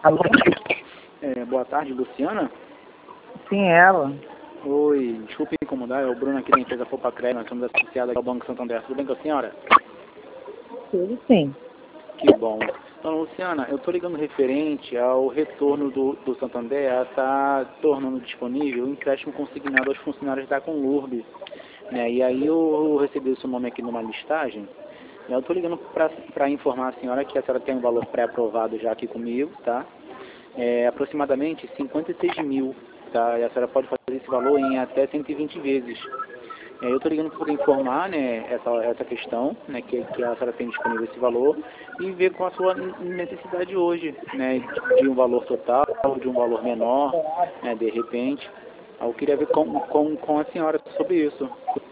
Alô? Boa tarde, Luciana. Sim, ela. Oi, desculpe incomodar, é o Bruno aqui da empresa Fopacred, nós somos associados ao Banco Santander. Tudo bem com a senhora? Tudo sim. Que bom. Então, Luciana, eu estou ligando referente ao retorno do Santander a estar tornando disponível o empréstimo consignado aos funcionários da Conlurb. Né? E aí eu recebi o seu nome aqui numa listagem. Eu estou ligando para informar a senhora que a senhora tem um valor pré-aprovado já aqui comigo, tá? Aproximadamente 56 mil, tá? E a senhora pode fazer esse valor em até 120 vezes. Eu estou ligando para poder informar, né, essa questão, né, que a senhora tem disponível esse valor e ver com a sua necessidade hoje, né, de um valor total, de um valor menor, né, de repente. Eu queria ver com a senhora sobre isso.